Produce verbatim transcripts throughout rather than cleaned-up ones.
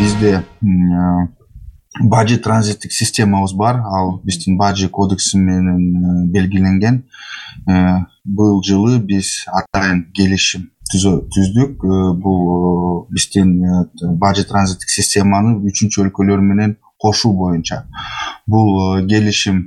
бизде бажы транзиттик системабыз бар. Ал биздин бажы кодекси менен белгиленген. Бул жылы биз атайын келишим түздүк. Бул биздин бажы транзиттик системаны үчүнчү өлкөлөр менен кошуу боюнча. Бул келишим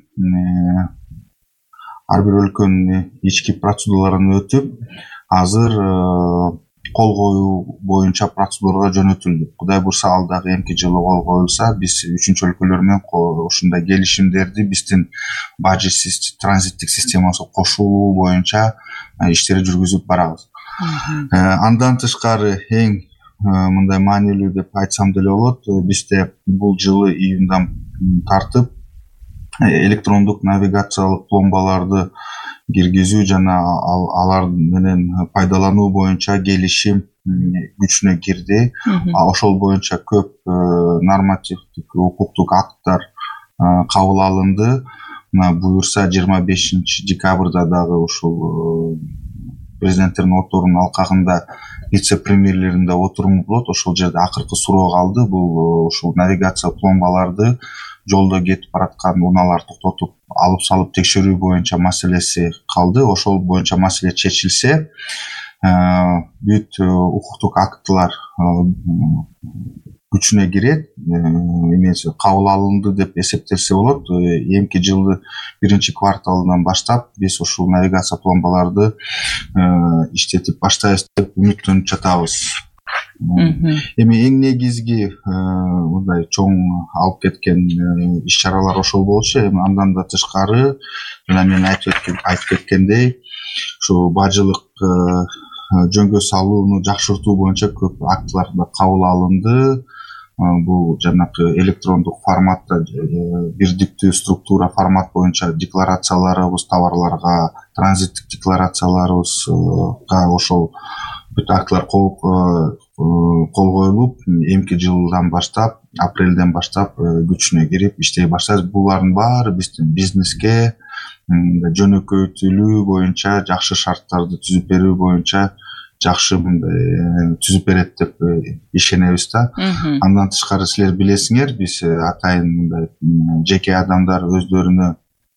ар бир өлкөнүн ички процедураларын өтүп, азыр кол коюу боюнча процедурага жөнөтүлдү. Кудай бурса, ал дагы эмки жылы кол коюлса, биз үчүнчү өлкөлөр менен ушундай келишимдерди биздин бажы транзиттик системасы кошулуу боюнча иштери жүргүзүп барабыз. Андан тышкары эң мындай маанилүү деп айтсам деле болот, бизде бул жылы июндан тартып электрондук навигациялык пломбаларды киргизүү жана алар менен пайдалануу боюнча келишим күчүнө кирди. Ошол боюнча көп нормативдик укуктук акттар кабыл алынды. Буюрса жыйырма бешинчи декабрда дагы ушул президенттердин оторунун алкагында вице-премьерлеринде отуруму болот. Ошол жерде акыркы суроо калды. Бул ушул навигация пломбаларды жолдо кетип бараткан унаалар токтотуп алып салып текшерүү боюнча маселеси калды. Ошол боюнча маселе чечилсе, бүт укуктук актылар күчүнө кирет, эмеси кабыл алынды деп эсептелсе болот. Эмки жылы биринчи кварталынан баштап биз ушул навигация пломбаларды иштетип баштайбыз деп үмүттөнүп жатабыз. Эми эң негизги мындай чоң алып кеткен иш-чаралар ошол болчу. Эми андан да тышкары, жана мен айтып кеткендей, ушу бажылык жөнгө салууну жакшыртуу боюнча көп актылар кабыл алынды. Бул жанакы электрондук форматта бирдиктүү структура формат боюнча декларацияларыбыз, товарларга транзиттик декларацияларыбызга ошол бүт актылар кол коюлуп, эмки жылдан баштап, апрелден баштап күчүнө кирип иштей баштайбыз. Булардын баары биздин бизнеске жөнөкөйтүлүү боюнча, жакшы шарттарды түзүп берүү боюнча жакшы мындай түзүп берет деп ишенебиз да. Андан тышкары силер билесиңер, биз атайын мындай жеке адамдар өздөрүнө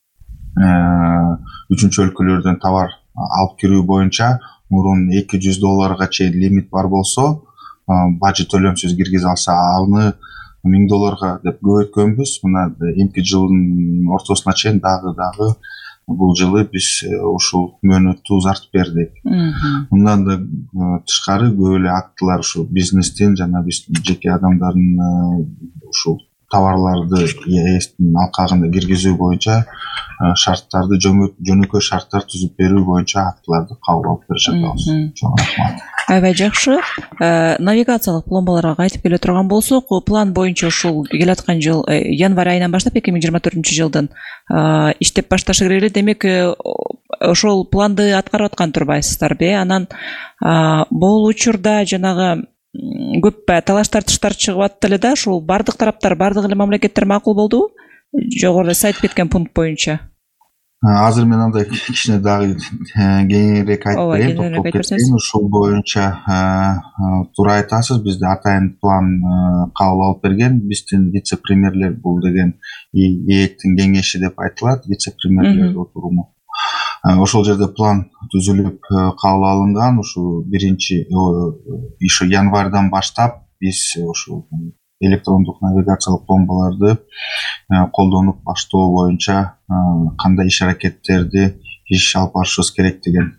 үчүнчү өлкөлөрдөн товар алып кирүү боюнча мурун эки жүз долларга чейин лимит бар болсо, бажы төлөмсүз киргизе алса, аны миң долларга деп көбөйткөнбүз. Мына эмки жылдын ортосуна чейин дагы дагы бул жылы биз ушул мөөнөттү узартып бердик. Мындан да тышкары көп эле актылар ушул бизнестин жана биздин жеке адамдардын ушул товарларды ээсинин алкагында киргизүү боюнча шарттарды, жөнөкөй шарттар түзүп берүү боюнча актыларды кабыл алып берип жатабыз. Чоң рахмат. Аябай жакшы. Навигациялык пломбаларга кайтып келе турган болсок, план боюнча ушул келаткан жыл январь айынан баштап эки миң жыйырма төртүнчү жылдын иштеп башташы керек эле. Демек, ошол планды аткарып аткан турбайсыздарбы? Анан бул учурда жанагы көп талаш тартыштар чыгып атты эле да, ушул бардык тараптар, бардык эле мамлекеттер макул болдубу? Жогоруда сиз айтып кеткен пункт боюнча. Азыр мен андай кичине дагы кеңирээк айтып берейин, токтоп кетейин. Ушул боюнча туура айтасыз, бизде атайын план кабыл алып берген. Биздин вице-премьерлер, бул деген ээктин кеңеши деп айтылат, вице-премьерлер отуруму. Ошол жерде план түзүлүп кабыл алынган. Ушу биринчи ушу январдан баштап биз ушул электрондук навигациялык пломбаларды колдонуп баштоо боюнча кандай иш-аракеттерди иш алып барышыбыз керек деген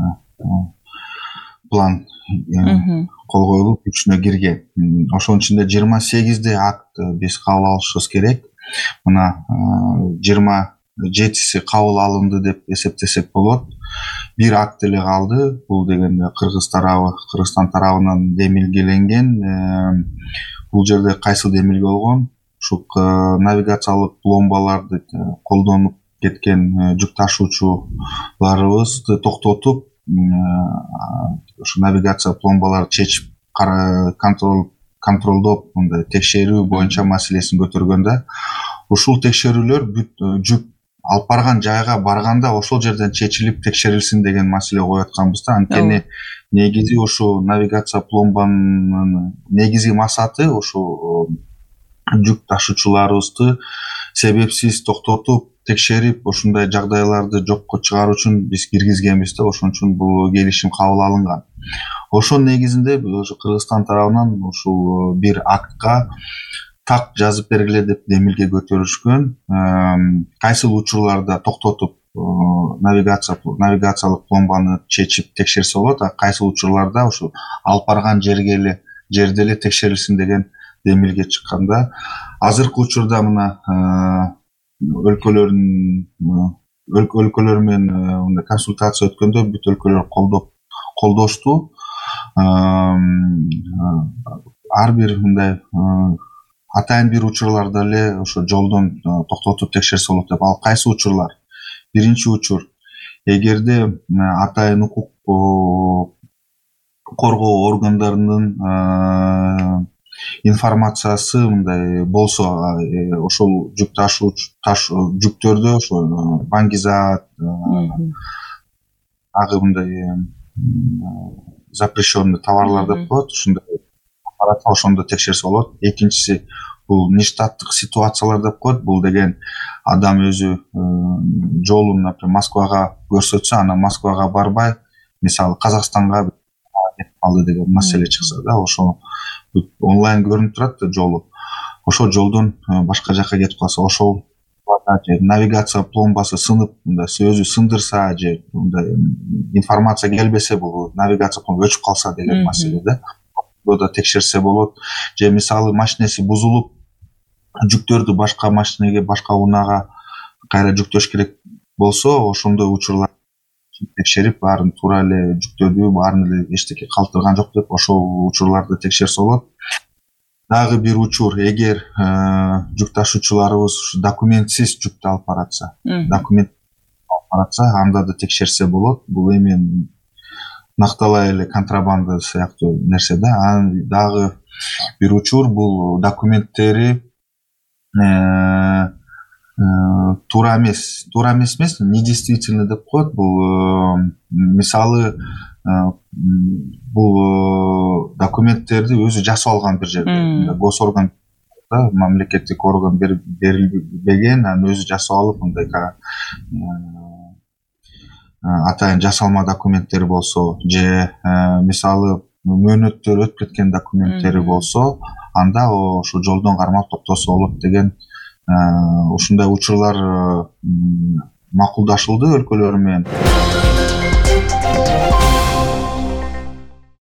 план кол коюлуп күчүнө кирген. Ошонун ичинде жыйырма сегизде акт биз кабыл алышыбыз керек. Мына жыйырма жетиси кабыл алынды деп эсептесек болот. Бир акт эле калды. Бул дегенде Кыргыз тарабы, Кыргызстан тарабынан демилгеленген. Бул жерде кайсыл демилге болгон? Ушул навигациялык пломбаларды колдонуп кеткен жүк ташуучуларыбызды токтотуп, ушу навигация пломбаларды чечип контроль контролдоп, мындай текшерүү боюнча маселесин көтөргөндө, ушул текшерүүлөр бүт жүк алып барган жайга барганда ошол жерден чечилип текшерилсин деген маселе коюп атканбыз да. Анткени негизи ушу навигация пломбанын негизги максаты ушу жүк ташуучуларыбызды себепсиз токтотуп текшерип ушундай жагдайларды жокко чыгаруу үчүн биз киргизгенбиз да. Ошон үчүн бул келишим кабыл алынган. Ошонун негизинде ушу Кыргызстан тарабынан ушул бир актка так жазып бергиле деп демилге көтөрүшкөн. Кайсыл учурларда токтотуп навигация навигациялык пломбаны чечип текшерсе болот, а кайсыл учурларда ушу алып барган жерге эле жерде эле текшерилсин деген демилге чыкканда, азыркы учурда мына өлкөлөрдүн өлкөлөр менен мындай консультация өткөндө бүт өлкөлөр колдоп колдошту. Ар бир мындай атайын бир учурларда эле ошо жолдон токтотуп текшерсе болот деп. Ал кайсы учурлар? Биринчи учур, эгерде атайын укук коргоо органдарынын информациясы мындай болсо, ошол жүк ташууучу жүктөрдө ошо баңгизат, агы мындай запрещенный товарлар деп коет, ушундай аппаратта ошондо текшерсе болот. Экинчиси бул нештаттык ситуациялар деп коет. Бул деген адам өзү жолун, например, Москвага көрсөтсө, анан Москвага барбай, мисалы Казакстанга кетип калды деген маселе чыкса да, ошо онлайн көрүнүп турат да жолу. Ошол жолдон башка жакка кетип калса, ошол навигация пломбасы сынып, мындай өзү сындырса же мындай информация келбесе, бул навигация пломба өчүп калса деген маселе да. Да текшерсе болот. Же мисалы машинеси бузулуп, жүктөрдү башка машинеге, башка унаага кайра жүктөш керек болсо, ошондой учурлар текшерип, баарын туура эле жүктөдү, баарын эле эчтеке калтырган жок деп, ошол учурларды текшерсе болот. Дагы бир учур, эгер жүк ташуучуларыбыз документсиз жүктү алып баратса, документ алып баратса, анда да текшерсе болот. Бул эми накталай эле контрабанда сыяктуу нерсе да. Анан дагы бир учур, бул документтери туура эмес, туура эмес эмес, недействительный деп коет. Бул мисалы бул документтерди өзү жасап алган бир жерде, госорган да, мамлекеттик орган берилбеген, анан өзү жасап алып, мындай атайын жасалма документтери болсо, же мисалы мөөнөттөр өтүп кеткен документтери болсо, анда ошо жолдон кармап токтосо болот деген ушундай учурлар макулдашылды өлкөлөр менен.